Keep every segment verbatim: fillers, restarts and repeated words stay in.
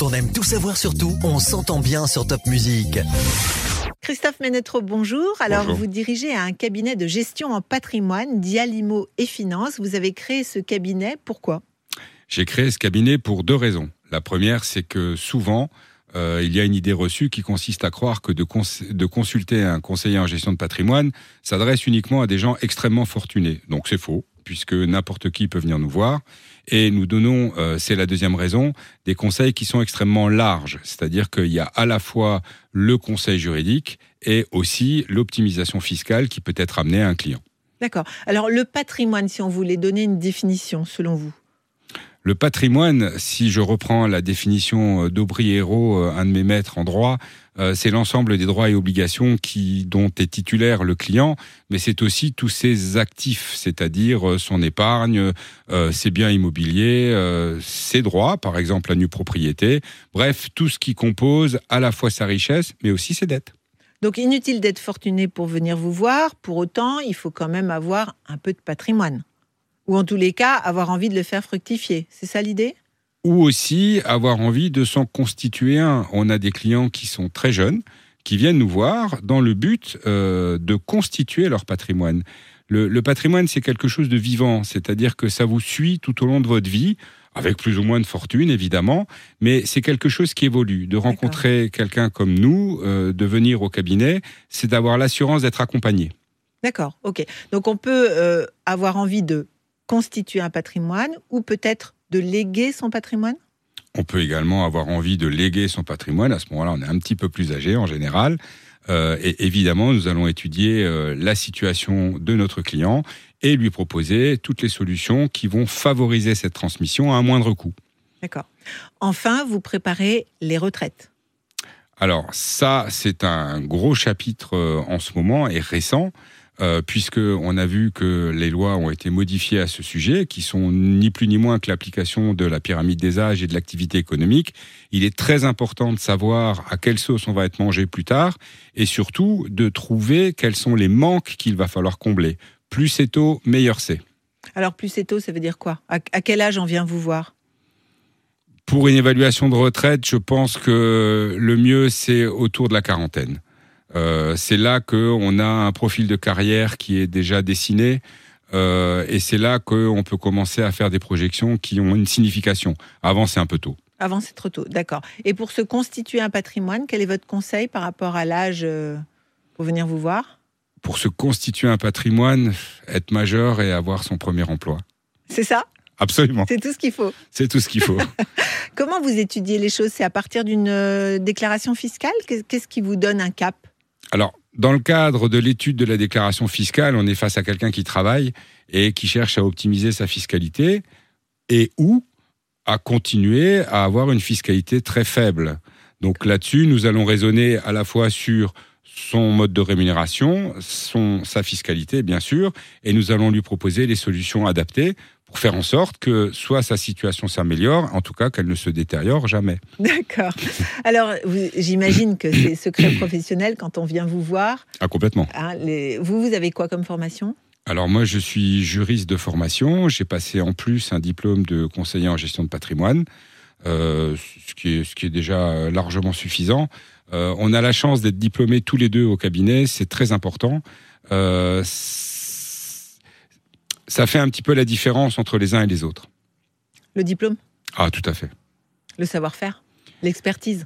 on aime tout savoir sur tout, on s'entend bien sur Top Music. Christophe Ménétreau, bonjour. Alors, Bonjour. vous dirigez un cabinet de gestion en patrimoine, Dialimo et Finance. Vous avez créé ce cabinet, pourquoi ? J'ai créé ce cabinet pour deux raisons. La première, c'est que souvent, euh, il y a une idée reçue qui consiste à croire que de, cons- de consulter un conseiller en gestion de patrimoine s'adresse uniquement à des gens extrêmement fortunés. Donc c'est faux, puisque n'importe qui peut venir nous voir. Et nous donnons, euh, c'est la deuxième raison, des conseils qui sont extrêmement larges. C'est-à-dire qu'il y a à la fois le conseil juridique et aussi l'optimisation fiscale qui peut être amenée à un client. D'accord. Alors, le patrimoine, si on voulait donner une définition, selon vous ? Le patrimoine, si je reprends la définition d'Aubry Hérault, un de mes maîtres en droit, euh, c'est l'ensemble des droits et obligations qui, dont est titulaire le client, mais c'est aussi tous ses actifs, c'est-à-dire son épargne, euh, ses biens immobiliers, euh, ses droits, par exemple la nue propriété, bref, tout ce qui compose à la fois sa richesse, mais aussi ses dettes. Donc, inutile d'être fortuné pour venir vous voir. Pour autant, il faut quand même avoir un peu de patrimoine. Ou en tous les cas, avoir envie de le faire fructifier. C'est ça l'idée ? Ou aussi avoir envie de s'en constituer un. On a des clients qui sont très jeunes, qui viennent nous voir dans le but euh, de constituer leur patrimoine. Le, le patrimoine, c'est quelque chose de vivant, c'est-à-dire que ça vous suit tout au long de votre vie, avec plus ou moins de fortune, évidemment, mais c'est quelque chose qui évolue. De rencontrer D'accord. quelqu'un comme nous, euh, de venir au cabinet, c'est d'avoir l'assurance d'être accompagné. D'accord, ok. Donc on peut euh, avoir envie de constituer un patrimoine ou peut-être de léguer son patrimoine ? On peut également avoir envie de léguer son patrimoine. À ce moment-là, on est un petit peu plus âgé en général. Euh, et évidemment, nous allons étudier euh, la situation de notre client et lui proposer toutes les solutions qui vont favoriser cette transmission à un moindre coût. D'accord. Enfin, vous préparez les retraites. Alors ça, c'est un gros chapitre euh, en ce moment et récent. Euh, puisqu'on a vu que les lois ont été modifiées à ce sujet, qui sont ni plus ni moins que l'application de la pyramide des âges et de l'activité économique. Il est très important de savoir à quelle sauce on va être mangé plus tard, et surtout de trouver quels sont les manques qu'il va falloir combler. Plus c'est tôt, meilleur c'est. Alors plus c'est tôt, ça veut dire quoi ? à, à quel âge on vient vous voir ? Pour une évaluation de retraite, je pense que le mieux, c'est autour de la quarantaine. Euh, c'est là qu'on a un profil de carrière qui est déjà dessiné euh, et c'est là qu'on peut commencer à faire des projections qui ont une signification. Avant, c'est un peu tôt. Avant, c'est trop tôt, d'accord. Et pour se constituer un patrimoine, quel est votre conseil par rapport à l'âge euh, pour venir vous voir ? Pour se constituer un patrimoine, être majeur et avoir son premier emploi. C'est ça ? Absolument. C'est tout ce qu'il faut. C'est tout ce qu'il faut. Comment vous étudiez les choses ? C'est à partir d'une euh, déclaration fiscale ? Qu'est-ce qui vous donne un cap ? Alors, dans le cadre de l'étude de la déclaration fiscale, on est face à quelqu'un qui travaille et qui cherche à optimiser sa fiscalité et ou à continuer à avoir une fiscalité très faible. Donc là-dessus, nous allons raisonner à la fois sur son mode de rémunération, son, sa fiscalité, bien sûr, et nous allons lui proposer les solutions adaptées pour faire en sorte que soit sa situation s'améliore, en tout cas qu'elle ne se détériore jamais. D'accord. Alors, vous, j'imagine que c'est secret professionnel quand on vient vous voir. Ah, complètement. Hein, les, vous, vous avez quoi comme formation ? Alors moi, je suis juriste de formation. J'ai passé en plus un diplôme de conseiller en gestion de patrimoine, euh, ce, qui est, ce qui est déjà largement suffisant. Euh, on a la chance d'être diplômés tous les deux au cabinet, c'est très important. Euh, ça fait un petit peu la différence entre les uns et les autres. Le diplôme ? Ah, tout à fait. Le savoir-faire ? L'expertise ?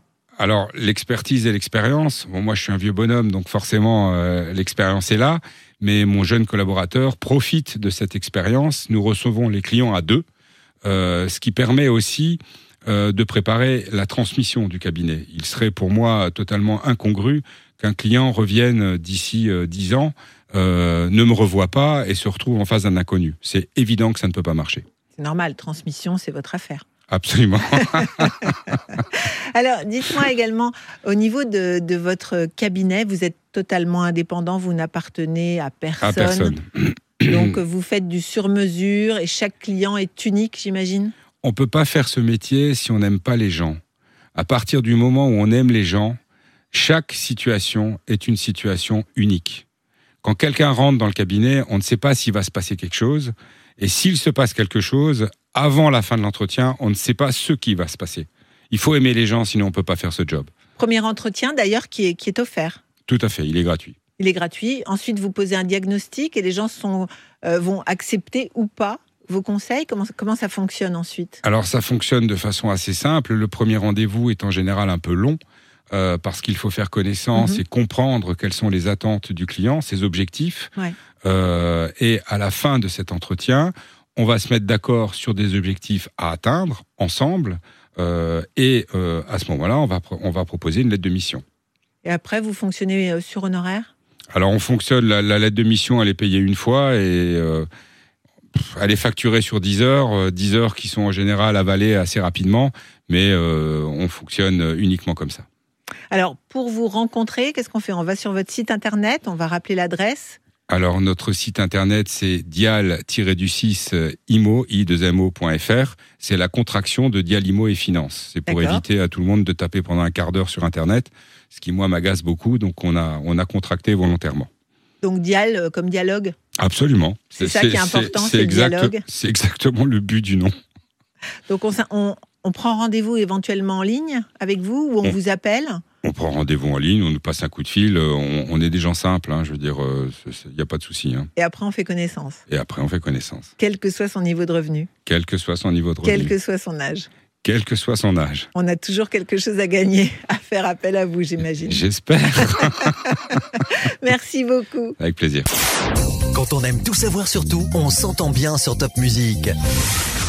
Alors, l'expertise et l'expérience, bon, moi je suis un vieux bonhomme, donc forcément euh, l'expérience est là, mais mon jeune collaborateur profite de cette expérience. Nous recevons les clients à deux, euh, ce qui permet aussi euh, de préparer la transmission du cabinet. Il serait pour moi totalement incongru qu'un client revienne d'ici euh, dix ans, euh, ne me revoie pas et se retrouve en face d'un inconnu. C'est évident que ça ne peut pas marcher. C'est normal, transmission, c'est votre affaire. Absolument. Alors, dites-moi également, au niveau de, de votre cabinet, vous êtes totalement indépendant, vous n'appartenez à personne. À personne. Donc, vous faites du sur-mesure et chaque client est unique, j'imagine ? On ne peut pas faire ce métier si on n'aime pas les gens. À partir du moment où on aime les gens, chaque situation est une situation unique. Quand quelqu'un rentre dans le cabinet, on ne sait pas s'il va se passer quelque chose. Et s'il se passe quelque chose, avant la fin de l'entretien, on ne sait pas ce qui va se passer. Il faut aimer les gens, sinon on ne peut pas faire ce job. Premier entretien, d'ailleurs, qui est, qui est offert. Tout à fait, il est gratuit. Il est gratuit. Ensuite, vous posez un diagnostic et les gens sont, euh, vont accepter ou pas vos conseils. Comment, comment ça fonctionne ensuite ? Alors, ça fonctionne de façon assez simple. Le premier rendez-vous est en général un peu long euh, parce qu'il faut faire connaissance mmh. et comprendre quelles sont les attentes du client, ses objectifs. Ouais. Euh, et à la fin de cet entretien, on va se mettre d'accord sur des objectifs à atteindre ensemble. Euh, et euh, à ce moment-là, on va, on va proposer une lettre de mission. Et après, vous fonctionnez sur honoraire ? Alors, on fonctionne, la, la lettre de mission, elle est payée une fois et euh, elle est facturée sur dix heures, euh, dix heures qui sont en général avalées assez rapidement, mais euh, on fonctionne uniquement comme ça. Alors, pour vous rencontrer, qu'est-ce qu'on fait ? On va sur votre site internet, on va rappeler l'adresse. Alors, notre site internet, c'est dial du six imo point f r. C'est la contraction de Dial Imo et Finance. C'est pour D'accord. éviter à tout le monde de taper pendant un quart d'heure sur Internet, ce qui, moi, m'agace beaucoup. Donc, on a, on a contracté volontairement. Donc, Dial comme dialogue ? Absolument. C'est, c'est ça qui est important, c'est, c'est, c'est exact, le dialogue. C'est exactement le but du nom. Donc, on, on, on prend rendez-vous éventuellement en ligne avec vous ou on, on vous appelle ? On prend rendez-vous en ligne, on nous passe un coup de fil, on, on est des gens simples, hein, je veux dire, il n'y a pas de souci. Hein. Et après, on fait connaissance. Et après, on fait connaissance. Quel que soit son niveau de revenu. Quel que soit son niveau de revenu. Quel que soit son âge. Quel que soit son âge. On a toujours quelque chose à gagner, à faire appel à vous, j'imagine. J'espère. Merci beaucoup. Avec plaisir. Quand on aime tout savoir sur tout, on s'entend bien sur Top Music.